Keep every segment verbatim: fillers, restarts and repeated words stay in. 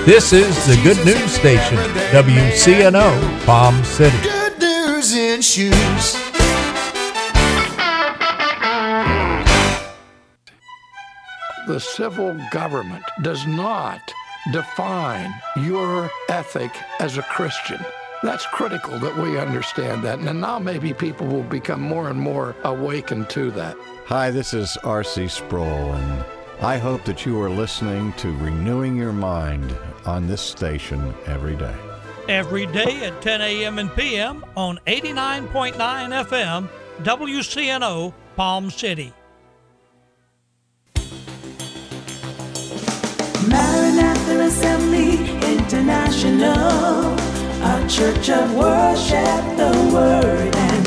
This is the Good News Station, W C N O, Palm City. Good news in shoes. The civil government does not define your ethic as a Christian. That's critical that we understand that. And now maybe people will become more and more awakened to that. Hi, this is R C Sproul, and I hope that you are listening to Renewing Your Mind on this station every day. Every day at ten a.m. and p m on eighty-nine point nine F M, W C N O, Palm City. Maranatha Assembly International, a church of worship, the word and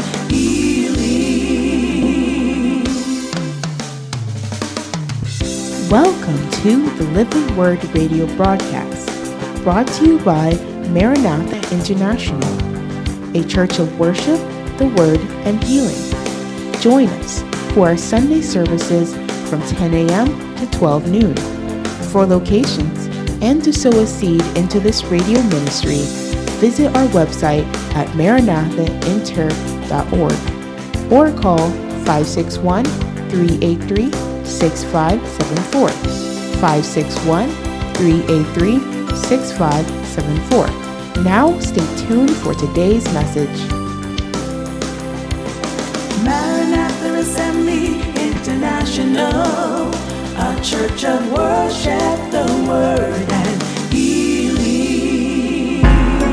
healing. Welcome to the Living Word radio broadcast, brought to you by Maranatha International, a church of worship, the word and healing. Join us for our Sunday services from ten a.m. to twelve noon. For locations and to sow a seed into this radio ministry, visit our website at maranatha inter dot org or call five six one, three eight three, six five seven four, five six one, three eight three, six five seven four. Now stay tuned for today's message. Maranatha Assembly International, a church of worship, the word and healing.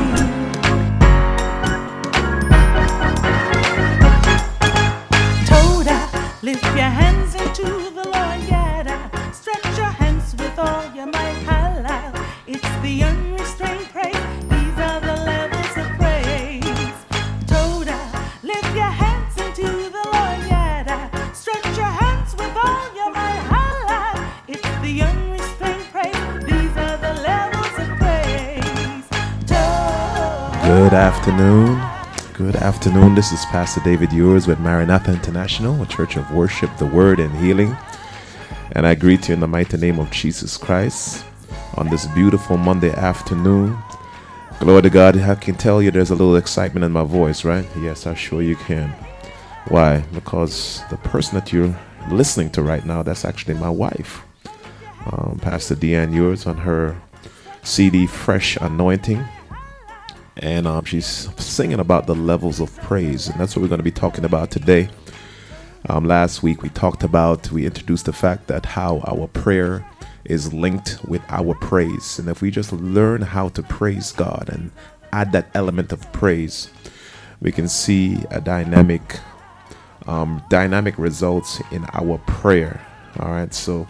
Toda, lift your hands into the Lord, yada. Stretch your hands with all your might, halal. It's the unrestrained praise. These are the levels of praise. Toda, lift your hands into the Lord, yada. Stretch your hands with all your might, halal. It's the unrestrained praise. These are the levels of praise. Toda. Good afternoon. Good afternoon. This is Pastor David Ewers with Maranatha International, a church of worship, the word and healing. And I greet you in the mighty name of Jesus Christ on this beautiful Monday afternoon. Glory to God. I can tell you there's a little excitement in my voice, right? Yes, I'm sure you can. Why? Because the person that you're listening to right now, that's actually my wife, um, Pastor Deanne Ewers, on her C D Fresh Anointing. And um, she's singing about the levels of praise. And that's what we're going to be talking about today. Um, last week we talked about, we introduced the fact that how our prayer is linked with our praise. And if we just learn how to praise God and add that element of praise, we can see a dynamic, um, dynamic results in our prayer. All right. So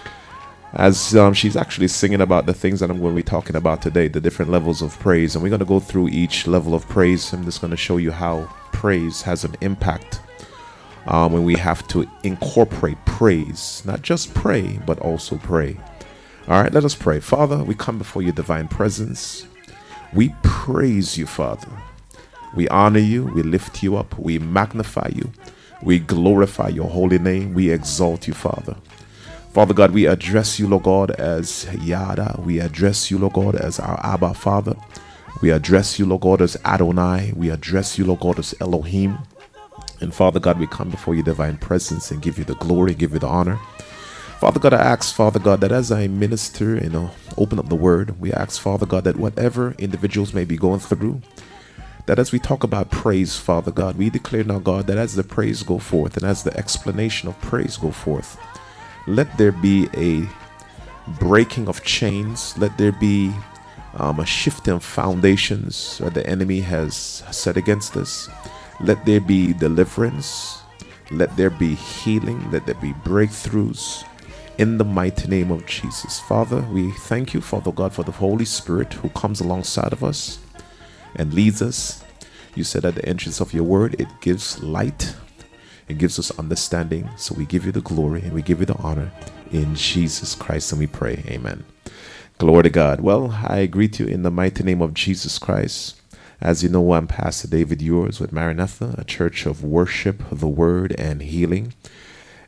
as um, she's actually singing about the things that I'm going to be talking about today, the different levels of praise. And we're going to go through each level of praise. I'm just going to show you how praise has an impact um, when we have to incorporate praise, not just pray, but also pray. All right, let us pray. Father, we come before your divine presence. We praise you, Father. We honor you. We lift you up. We magnify you. We glorify your holy name. We exalt you, Father. Father God, we address you, Lord God, as Yada. We address you, Lord God, as our Abba Father. We address you, Lord God, as Adonai. We address you, Lord God, as Elohim. And Father God, we come before your divine presence and give you the glory, give you the honor. Father God, I ask, Father God, that as I minister and uh, open up the word, we ask, Father God, that whatever individuals may be going through, that as we talk about praise, Father God, we declare now, God, that as the praise go forth and as the explanation of praise go forth, let there be a breaking of chains. Let there be um, a shift in foundations that the enemy has set against us. Let there be deliverance. Let there be healing. Let there be breakthroughs in the mighty name of Jesus. Father, we thank you, Father God, for the Holy Spirit who comes alongside of us and leads us. You said at the entrance of your word, it gives light. It gives us understanding. So we give you the glory and we give you the honor in Jesus Christ, and we pray. Amen. Glory to God. Well, I greet you in the mighty name of Jesus Christ. As you know, I'm Pastor David Ewers with Maranatha, a church of worship, the word, and healing.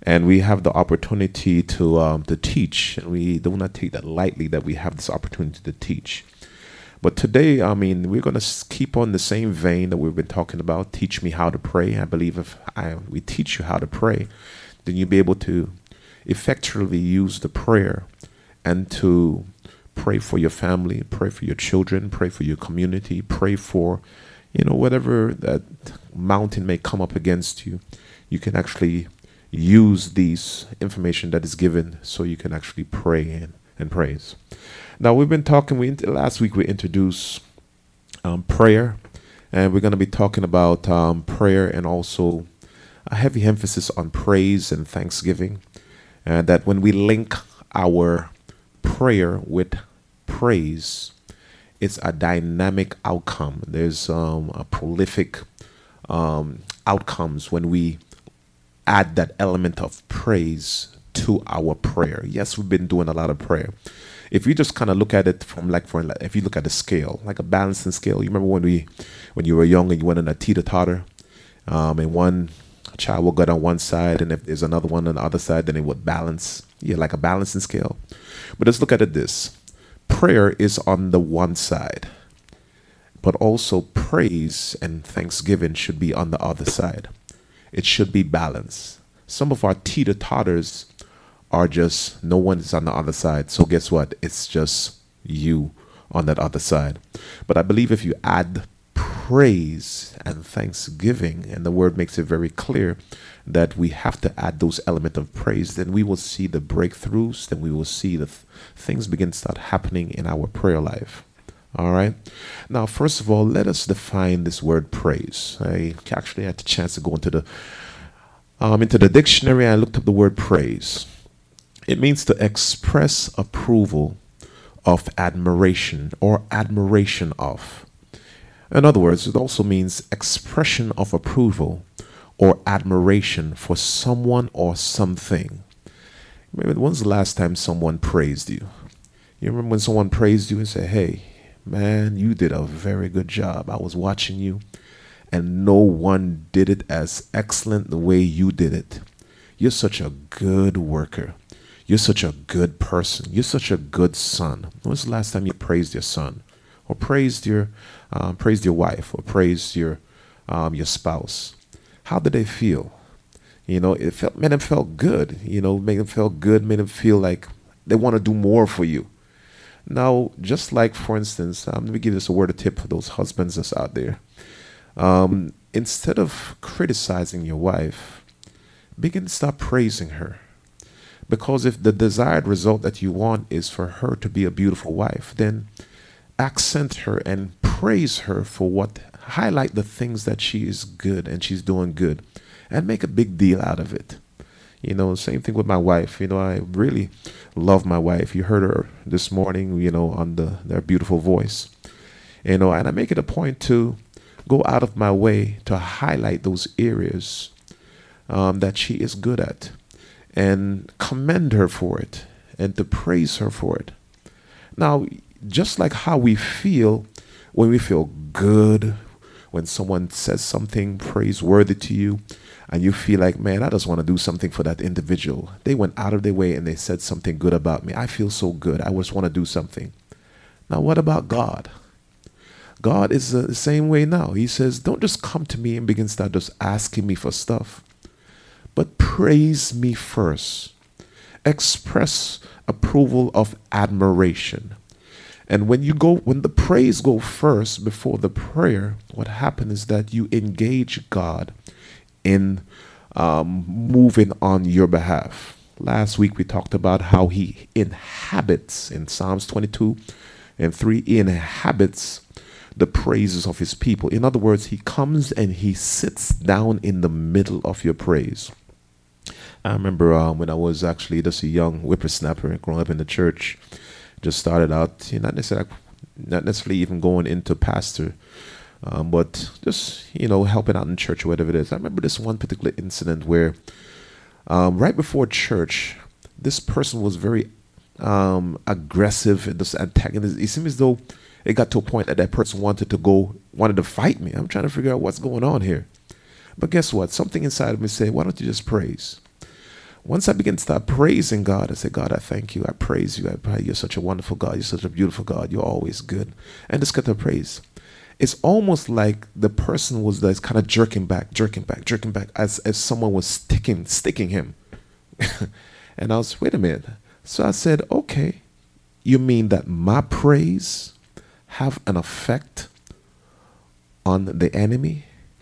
and we have the opportunity to um, to teach, and we do not take that lightly that we have this opportunity to teach. But today, I mean, we're going to keep on the same vein that we've been talking about. Teach me how to pray. I believe if I, we teach you how to pray, then you'll be able to effectually use the prayer and to pray for your family, pray for your children, pray for your community, pray for, you know, whatever that mountain may come up against you. You can actually use these information that is given so you can actually pray and, and praise. Now, we've been talking, we last week we introduced um, prayer, and we're going to be talking about um, prayer and also a heavy emphasis on praise and thanksgiving. And that when we link our prayer with praise, it's a dynamic outcome. There's um, a prolific um, outcomes when we add that element of praise to our prayer. Yes, we've been doing a lot of prayer. If you just kind of look at it from like, for if you look at the scale, like a balancing scale. You remember when we, when you were young and you went on a teeter-totter, um, and one child will go on one side, and if there's another one on the other side, then it would balance. Yeah, like a balancing scale. But let's look at it this. Prayer is on the one side, but also praise and thanksgiving should be on the other side. It should be balanced. Some of our teeter-totters are just, no one is on the other side. So guess what? It's just you on that other side. But I believe if you add praise and thanksgiving, and the word makes it very clear that we have to add those elements of praise, then we will see the breakthroughs, then we will see the th- things begin to start happening in our prayer life. All right. Now, first of all, let us define this word praise. I actually had the chance to go into the um, into the dictionary. I looked up the word praise. It means to express approval of admiration or admiration of. In other words, it also means expression of approval or admiration for someone or something. Maybe when's the last time someone praised you? You remember when someone praised you and said, hey, man, you did a very good job. I was watching you, and no one did it as excellent the way you did it. You're such a good worker. You're such a good person. You're such a good son. When was the last time you praised your son, or praised your, um, praised your wife, or praised your, um, your spouse? How did they feel? You know, it felt, made them felt good. You know, made them feel good. Made them feel like they want to do more for you. Now, just like, for instance, um, let me give this a word of tip for those husbands that's out there. Um, instead of criticizing your wife, begin to stop praising her. Because if the desired result that you want is for her to be a beautiful wife, then accent her and praise her for what, highlight the things that she is good and she's doing good, and make a big deal out of it. You know, same thing with my wife. You know, I really love my wife. You heard her this morning, you know, on the their beautiful voice. You know, and I make it a point to go out of my way to highlight those areas um, that she is good at, and commend her for it, and to praise her for it. Now, just like how we feel when we feel good, when someone says something praiseworthy to you, and you feel like, man, I just want to do something for that individual. They went out of their way and they said something good about me. I feel so good. I just want to do something. Now, what about God? God is the same way now. He says, don't just come to me and begin to start just asking me for stuff, but praise me first. Express approval of admiration. And when you go, when the praise go first before the prayer, what happens is that you engage God in um, moving on your behalf. Last week we talked about how he inhabits, in Psalms twenty-two and three, he inhabits the praises of his people. In other words, he comes and he sits down in the middle of your praise. I remember um, when I was actually just a young whippersnapper growing up in the church, just started out, you know, not necessarily, not necessarily even going into pastor, um, but just, you know, helping out in church or whatever it is. I remember this one particular incident where um, right before church, this person was very um, aggressive and this antagonist. It seemed as though it got to a point that that person wanted to go, wanted to fight me. I'm trying to figure out what's going on here. But guess what? Something inside of me said, why don't you just praise? Once I begin to start praising God, I say, God, I thank you. I praise you. I pray you're such a wonderful God. You're such a beautiful God. You're always good. And just get the praise. It's almost like the person was like kind of jerking back, jerking back, jerking back as if someone was sticking, sticking him. And I was, wait a minute. So I said, okay, you mean that my praise have an effect on the enemy?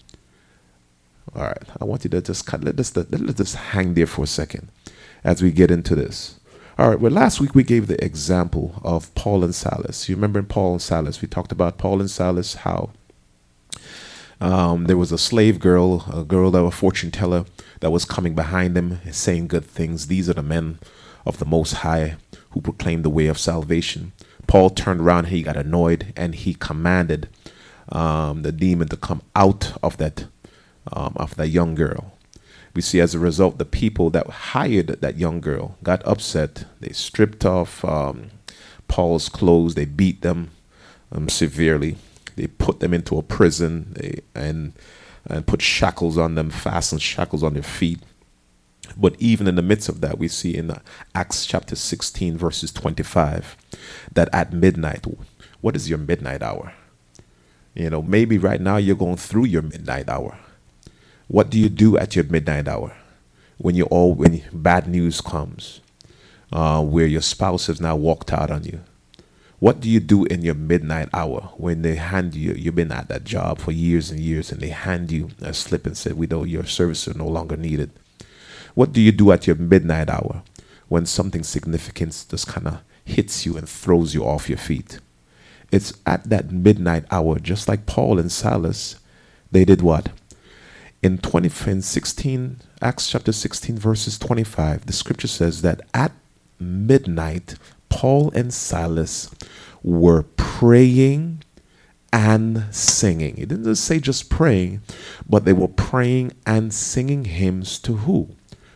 All right, I want you to just cut, let us let us just hang there for a second as we get into this. All right, well, last week we gave the example of Paul and Silas. You remember in Paul and Silas, we talked about Paul and Silas, how um, there was a slave girl, a girl that was a fortune teller that was coming behind them saying good things. These are the men of the Most High who proclaim the way of salvation. Paul turned around, he got annoyed, and he commanded um, the demon to come out of that Um, of that young girl. We see as a result, the people that hired that young girl got upset. They stripped off um, Paul's clothes. They beat them um, severely. They put them into a prison they, and and put shackles on them, fastened shackles on their feet. But even in the midst of that, we see in Acts chapter sixteen, verses twenty-five, that at midnight, what is your midnight hour? You know, maybe right now you're going through your midnight hour. What do you do at your midnight hour when you all when bad news comes, uh, where your spouse has now walked out on you? What do you do in your midnight hour when they hand you, you've been at that job for years and years, and they hand you a slip and say, we know your services are no longer needed? What do you do at your midnight hour when something significant just kind of hits you and throws you off your feet? It's at that midnight hour, just like Paul and Silas, they did what? In twenty in sixteen, Acts chapter sixteen, verses twenty-five, the scripture says that at midnight, Paul and Silas were praying and singing. It didn't say just praying, but they were praying and singing hymns to who?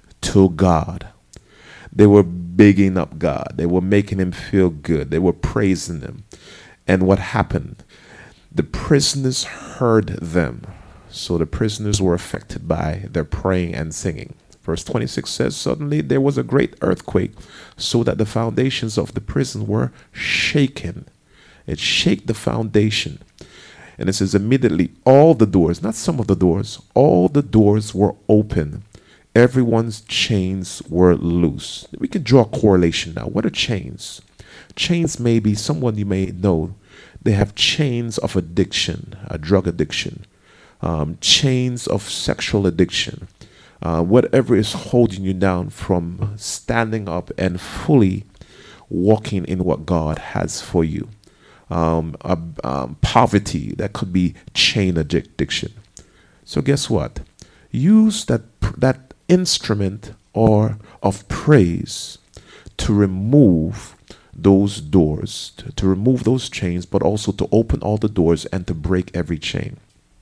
To God. They were bigging up God. They were making him feel good. They were praising him. And what happened? The prisoners heard them. So the prisoners were affected by their praying and singing. Verse twenty-six says, suddenly there was a great earthquake, so that the foundations of the prison were shaken. It shook the foundation. And it says immediately all the doors, not some of the doors, all the doors were open. Everyone's chains were loose. We can draw a correlation now. What are chains? Chains may be someone you may know. They have chains of addiction, a drug addiction. Um, chains of sexual addiction, uh, whatever is holding you down from standing up and fully walking in what God has for you. Um, uh, um, poverty, that could be chain addiction. So guess what? Use that that instrument or of praise to remove those doors, to, to remove those chains, but also to open all the doors and to break every chain.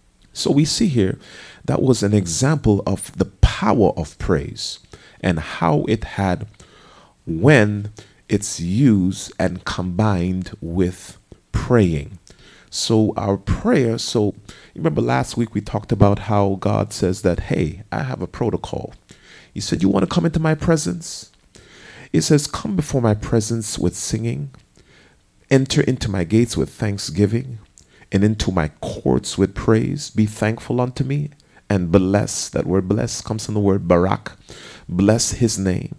So we see here that was an example of the power of praise and how it had when it's used and combined with praying. So our prayer, so remember last week we talked about how God says that, hey, I have a protocol. He said, you want to come into my presence? He says, come before my presence with singing, enter into my gates with thanksgiving, and into my courts with praise. Be thankful unto me and bless. That word bless comes from the word barak. Bless his name.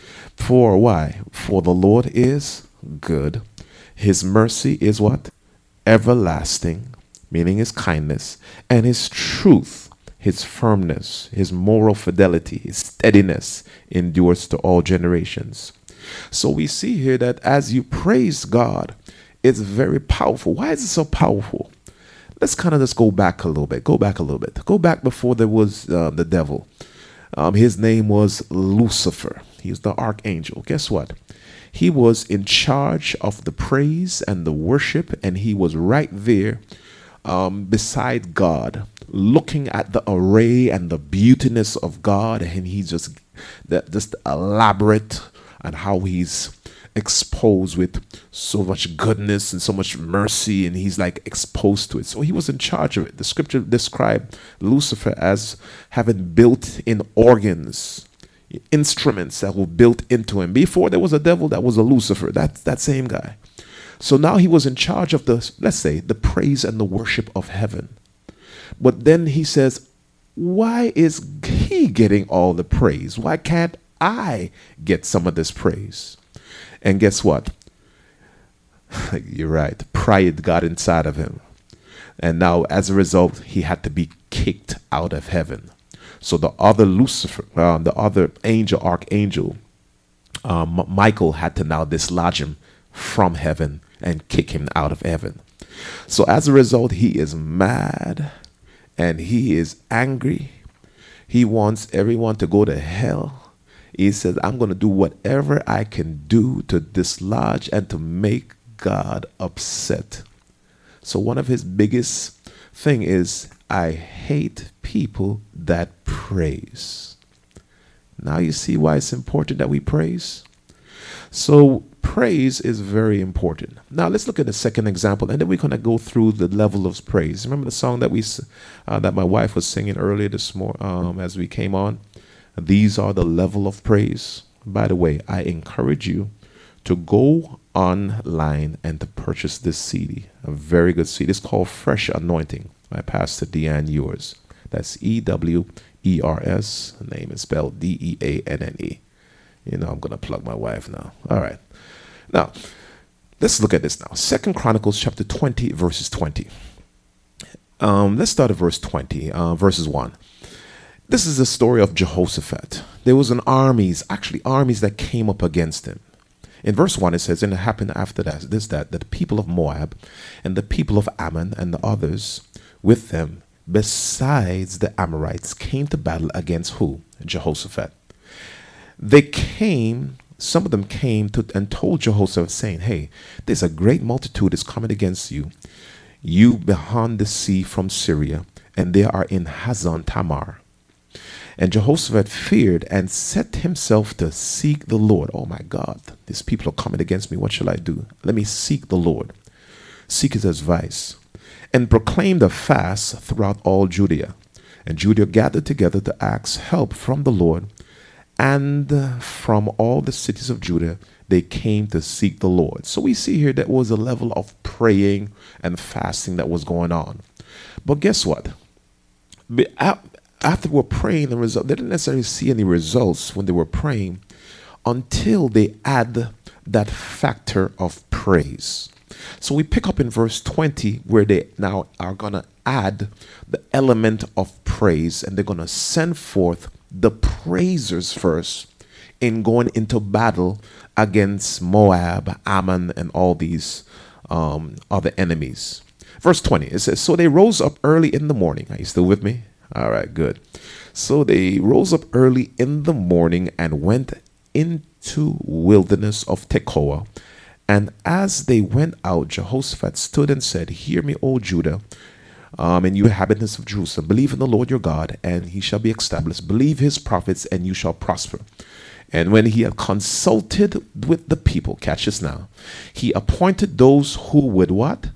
For why? For the Lord is good. His mercy is what? Everlasting, meaning his kindness, and his truth, his firmness, his moral fidelity, his steadiness endures to all generations. So we see here that as you praise God, it's very powerful. Why is it so powerful? Let's kind of just go back a little bit. Go back a little bit. Go back before there was uh, the devil. Um, his name was Lucifer. He was the archangel. Guess what? He was in charge of the praise and the worship, and he was right there um, beside God, looking at the array and the beautiness of God, and he's just that just elaborate and how he's exposed with so much goodness and so much mercy, and he's like exposed to it. So he was in charge of it. The scripture described Lucifer as having built-in organs. instruments that were built into him. Before there was a devil, that was a Lucifer, that, that same guy. So now he was in charge of the, let's say, the praise and the worship of heaven. But then he says, why is he getting all the praise? Why can't I get some of this praise? And guess what? You're right. Pride got inside of him. And now, as a result, he had to be kicked out of heaven. So the other Lucifer, uh, the other angel, archangel, um, Michael, had to now dislodge him from heaven and kick him out of heaven. So as a result, he is mad and he is angry. He wants everyone to go to hell. He says, I'm going to do whatever I can do to dislodge and to make God upset. So one of his biggest thing is, I hate people that praise. Now you see why it's important that we praise. So praise is very important. Now let's look at the second example, and then we're going to go through the level of praise. Remember the song that we uh, that my wife was singing earlier this morning um, as we came on? These are the level of praise. By the way, I encourage you to go online and to purchase this C D, a very good C D. It's called Fresh Anointing by Pastor Deanne Ewers. That's E W E R S. The name is spelled D E A N N E. You know, I'm going to plug my wife now. All right. Now, let's look at this now. Second Chronicles chapter twenty, verses twenty. Um, let's start at verse twenty, uh, verses one. This is the story of Jehoshaphat. There was an armies, actually armies that came up against him. In verse one, it says, and it happened after that, this, that, that the people of Moab and the people of Ammon and the others with them, besides the Amorites, came to battle against who? Jehoshaphat. They came, some of them came to and told Jehoshaphat, saying, hey, there's a great multitude is coming against you, you beyond the sea from Syria, and they are in Hazon Tamar. And Jehoshaphat feared and set himself to seek the Lord. Oh my God, these people are coming against me. What shall I do? Let me seek the Lord, seek his advice, and proclaimed a fast throughout all Judea. And Judah gathered together to ask help from the Lord. And from all the cities of Judah, they came to seek the Lord. So we see here that was a level of praying and fasting that was going on. But guess what? After they were praying, the result, they didn't necessarily see any results when they were praying until they add that factor of praise. So we pick up in verse twenty where they now are going to add the element of praise, and they're going to send forth the praisers first in going into battle against Moab, Ammon, and all these um, other enemies. Verse twenty, it says, so they rose up early in the morning. Are you still with me? All right, good. So they rose up early in the morning and went into wilderness of Tekoa. And as they went out, Jehoshaphat stood and said, hear me, O Judah, um, and you inhabitants of Jerusalem, believe in the Lord your God, and he shall be established. Believe his prophets, and you shall prosper. And when he had consulted with the people, catch this now, he appointed those who would what?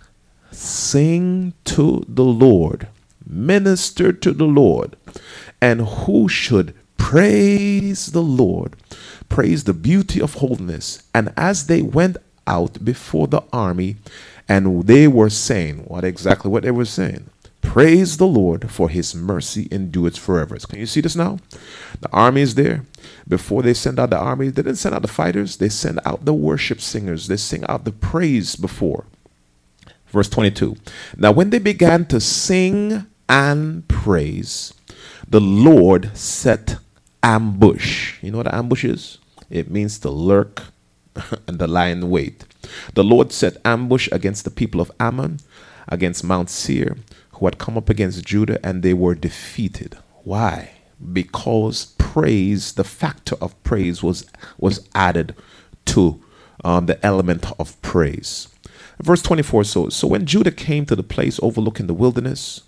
Sing to the Lord, minister to the Lord, and who should praise the Lord, praise the beauty of holiness. And as they went out before the army, and they were saying, what exactly what they were saying? Praise the Lord, for his mercy endures forever. Can you see this now? The army is there. Before they send out the army, they didn't send out the fighters. They send out the worship singers. They sing out the praise before. Verse twenty-two. Now when they began to sing and praise, the Lord set ambush. You know what ambush is? It means to lurk and to lie in wait. The Lord set ambush against the people of Ammon, against Mount Seir, who had come up against Judah, and they were defeated. Why? Because praise, the factor of praise was, was added to um, the element of praise. Verse twenty-four, so, so when Judah came to the place overlooking the wilderness,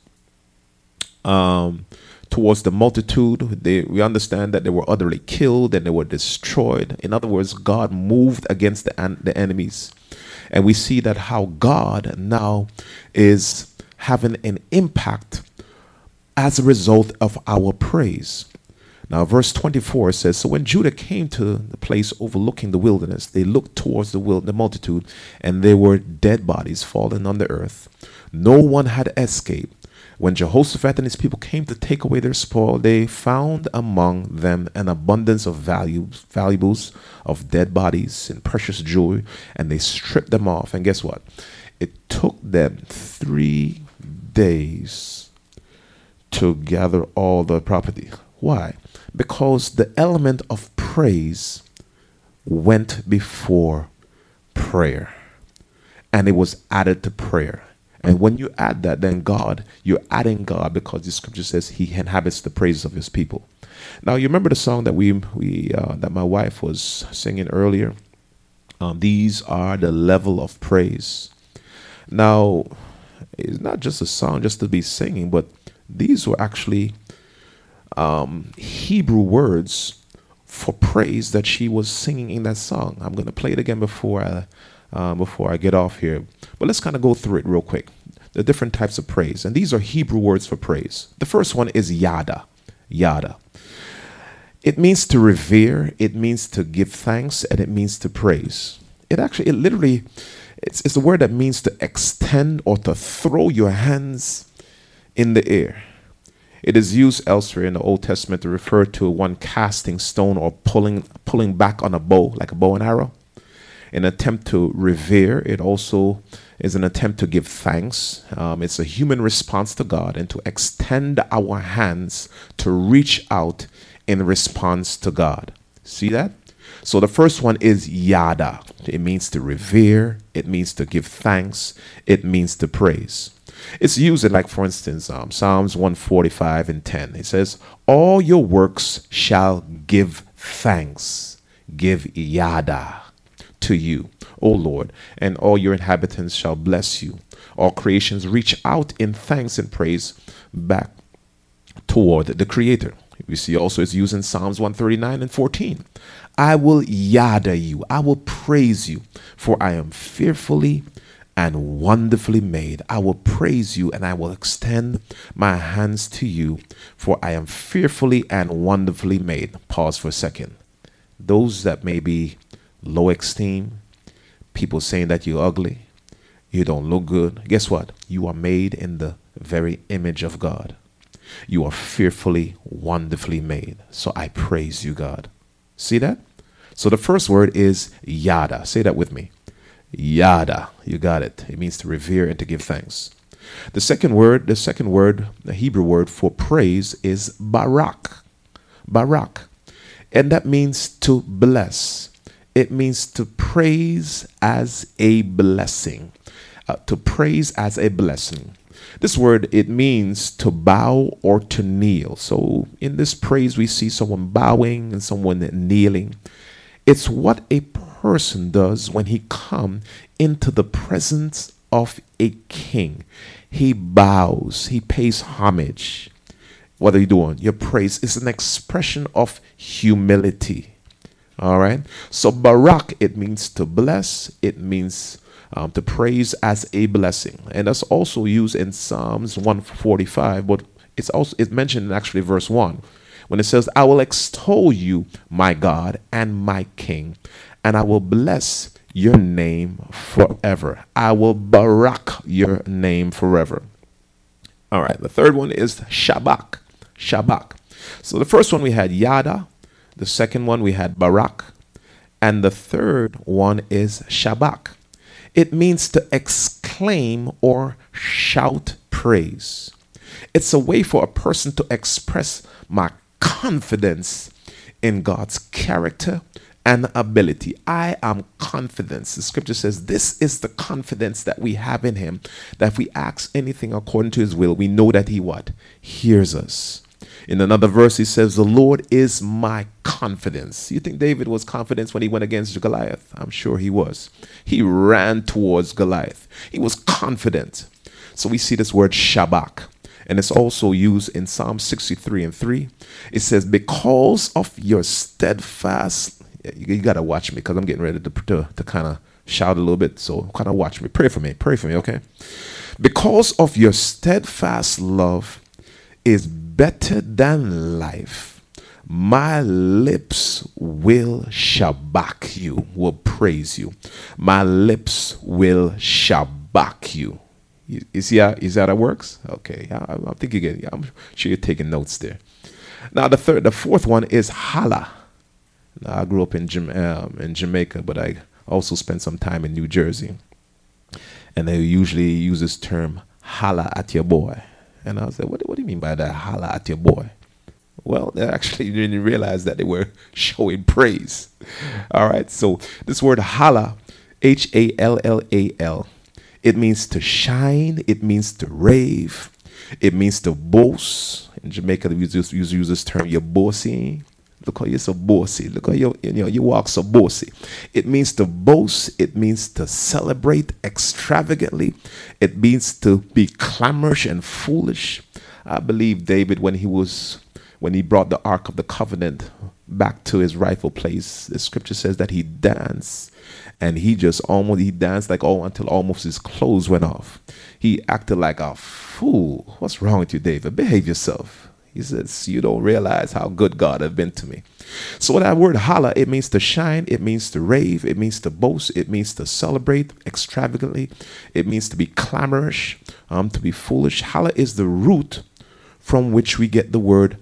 um, towards the multitude, they, we understand that they were utterly killed and they were destroyed. In other words, God moved against the, an, the enemies. And we see that how God now is having an impact as a result of our praise. Now, verse twenty-four says, so when Judah came to the place overlooking the wilderness, they looked towards the, wil- the multitude, and there were dead bodies fallen on the earth. No one had escaped. When Jehoshaphat and his people came to take away their spoil, they found among them an abundance of values, valuables of dead bodies and precious jewelry, and they stripped them off. And guess what? It took them three days to gather all the property. Why? Because the element of praise went before prayer, and it was added to prayer. And when you add that, then God, you're adding God, because the scripture says he inhabits the praises of his people. Now, you remember the song that we we uh, that my wife was singing earlier? Um, these are the level of praise. Now, it's not just a song just to be singing, but these were actually um, Hebrew words for praise that she was singing in that song. I'm going to play it again before I Uh, before I get off here. But let's kind of go through it real quick. The different types of praise. And these are Hebrew words for praise. The first one is yada. Yada. It means to revere. It means to give thanks. And it means to praise. It actually, it literally, it's, it's a word that means to extend or to throw your hands in the air. It is used elsewhere in the Old Testament to refer to one casting stone or pulling, pulling back on a bow, like a bow and arrow. An attempt to revere. It also is an attempt to give thanks. Um, it's a human response to God, and to extend our hands to reach out in response to God. See that? So the first one is yada. It means to revere. It means to give thanks. It means to praise. It's used in, like, for instance, um, Psalms one forty-five and ten. It says, all your works shall give thanks. Give yada to you, O Lord, and all your inhabitants shall bless you. All creations reach out in thanks and praise back toward the Creator. We see also it's used in Psalms one thirty-nine and fourteen. I will yada you, I will praise you, for I am fearfully and wonderfully made. I will praise you, and I will extend my hands to you, for I am fearfully and wonderfully made. Pause for a second. Those that may be low esteem, people saying that you're ugly, you don't look good. Guess what? You are made in the very image of God. You are fearfully, wonderfully made. So I praise you, God. See that? So the first word is yada. Say that with me. Yada. You got it. It means to revere and to give thanks. The second word, the second word, the Hebrew word for praise is barak. Barak. And that means to bless. It means to praise as a blessing. Uh, to praise as a blessing. This word, it means to bow or to kneel. So in this praise, we see someone bowing and someone kneeling. It's what a person does when he comes into the presence of a king. He bows. He pays homage. What are you doing? Your praise is an expression of humility. All right. So barak, it means to bless. It means um, to praise as a blessing. And that's also used in Psalms one forty-five, but it's also it's mentioned in actually verse one when it says, I will extol you, my God and my King, and I will bless your name forever. I will barak your name forever. All right. The third one is shabak. Shabak. So the first one we had yada. The second one we had barak, and the third one is shabak. It means to exclaim or shout praise. It's a way for a person to express my confidence in God's character and ability. I am confident. The scripture says this is the confidence that we have in him, that if we ask anything according to his will, we know that he what? Hears us. In another verse, he says, the Lord is my confidence. You think David was confident when he went against Goliath? I'm sure he was. He ran towards Goliath. He was confident. So we see this word shabak. And it's also used in Psalm sixty-three and three. It says, because of your steadfast, you, you got to watch me because I'm getting ready to, to, to kind of shout a little bit. So kind of watch me. Pray for me. Pray for me, okay? Because of your steadfast love is better than life. My lips will shabak you, will praise you. My lips will shabak you. You, you see how, is that how it works? Okay, I, I think you get it. I'm sure you're taking notes there. Now the third, the fourth one is holla. Now, I grew up in, Jam- um, in Jamaica, but I also spent some time in New Jersey. And they usually use this term, holla at your boy. And I was like, what, what do you mean by that, holla at your boy? Well, they actually didn't realize that they were showing praise. All right, so this word holla, H A L L A L, it means to shine, it means to rave, it means to boast. In Jamaica, we use, use, use this term, you're bossy. Look how you're so bossy. Look how you, you know, you walk so bossy. It means to boast. It means to celebrate extravagantly. It means to be clamorous and foolish. I believe David, when he was, when he brought the Ark of the Covenant back to his rightful place, the scripture says that he danced. And he just almost, he danced like oh until almost his clothes went off. He acted like a fool. What's wrong with you, David? Behave yourself. He says, you don't realize how good God has been to me. So that word holla, it means to shine, it means to rave, it means to boast, it means to celebrate extravagantly, it means to be clamorous, um, to be foolish. Holla is the root from which we get the word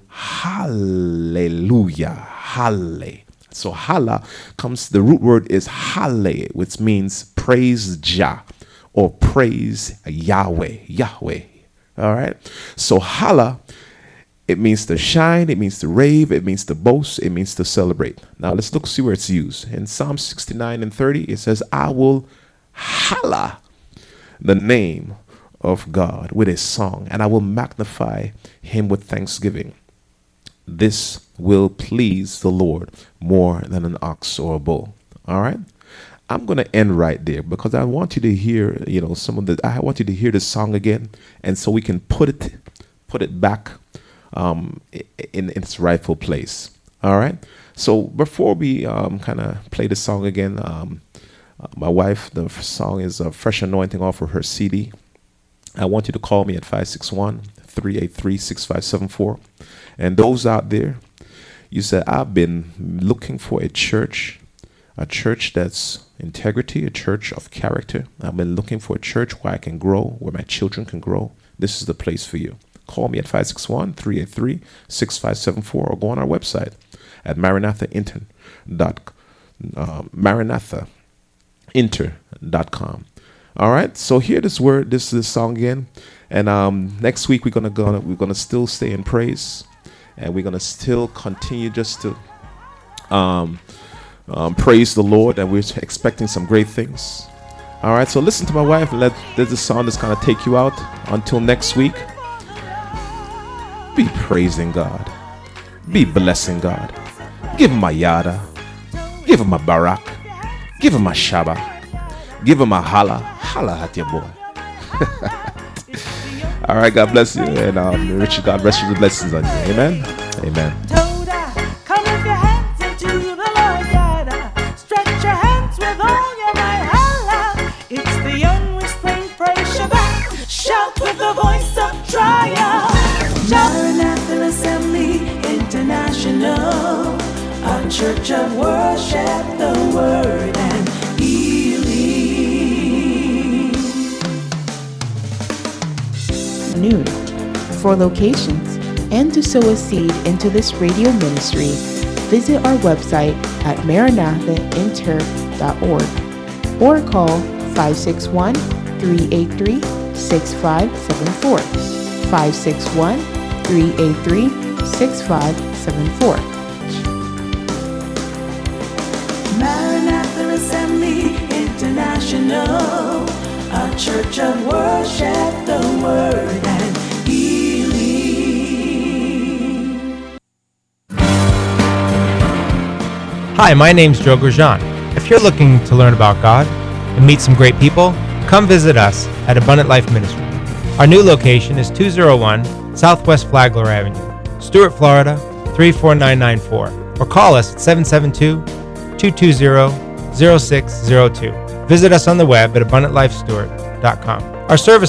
hallelujah, halle. So holla comes, the root word is halle, which means praise Jah or praise Yahweh, Yahweh. All right. So holla, it means to shine, it means to rave, it means to boast, it means to celebrate. Now let's look, see where it's used. In Psalm sixty-nine and thirty, it says, I will holla the name of God with a song, and I will magnify him with thanksgiving. This will please the Lord more than an ox or a bull. All right. I'm going to end right there because I want you to hear, you know, some of the, I want you to hear the song again. And so we can put it, put it back um, in, in its rightful place. All right. So before we um, kind of play the song again, um, uh, my wife, the song is a Fresh Anointing off of her C D. I want you to call me at five six one, three eight three, six five seven four. And those out there, you said, I've been looking for a church, a church that's integrity, a church of character. I've been looking for a church where I can grow, where my children can grow. This is the place for you. Call me at five six one, three eight three, six five seven four or go on our website at Maranatha Inter dot um, Maranatha Inter dot com. All right, so hear this word, this this song again, and um, next week we're gonna go, we're gonna still stay in praise, and we're gonna still continue just to um, um, praise the Lord, and we're expecting some great things. All right, so listen to my wife and let, let this song just kind of take you out. Until next week, be praising God, be blessing God. Give him a yada, give him a barak, give him a shaba. Give him a holla. Holla at your boy. All right, God bless you. And um, Richard, God bless you with blessings on you. Amen. Amen. Come with your hands into the Lord, yada. Stretch your hands with all your might, holla. It's the unrestrained praise, Shabbat. Shout with the voice of triumph. Maranatha Assembly International, a church of worship, the word and healing. Noon. For locations and to sow a seed into this radio ministry, visit our website at maranatha inter dot org or call five six one, three eight three, six five seven four, five six one, three eight three, six five seven four. Maranatha Assembly International, a church of worship, the word and healing. Hi, my name's Joe Grosjean. If you're looking to learn about God and meet some great people, come visit us at Abundant Life Ministry. Our new location is two oh one Southwest Flagler Avenue, Stuart, Florida, three four nine nine four, or call us at seven seven two, two two zero, zero six zero two. Visit us on the web at abundant life stewart dot com. Our service